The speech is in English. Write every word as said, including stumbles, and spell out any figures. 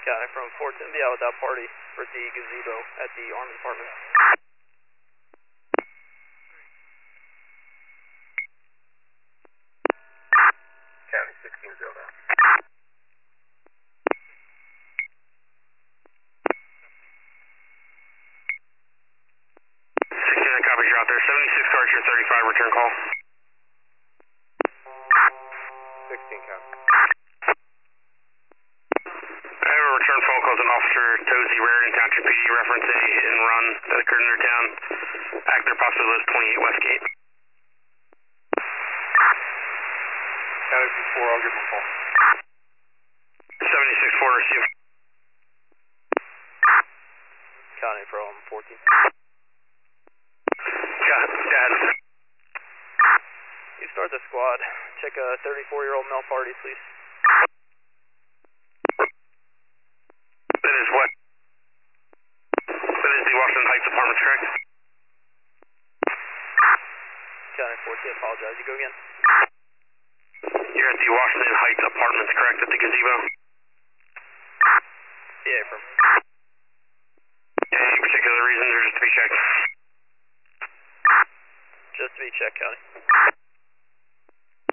County from fourteen, be out with that party for the gazebo at the Army Department. County sixteen zero nine. sixteen, copies, you're out there. seventy-six Archer, thirty-five, return call. sixteen, County. I have a return phone call to Officer Tozy, Raritan Township P D, reference a hit and run that occurred in their town. Actor possibly lives twenty-eight Westgate. County four, I'll give him a call. seventy-six four, receive. County from fourteen. Got it, got it. You start the squad. Check a thirty-four year old male party, please. That is what? That is the Washington Heights Apartments, correct? County fourteen, apologize. You go again? You're at the Washington Heights Apartments, correct, at the gazebo? Yeah, from. Any particular reasons or just to be checked? Just to be checked, County.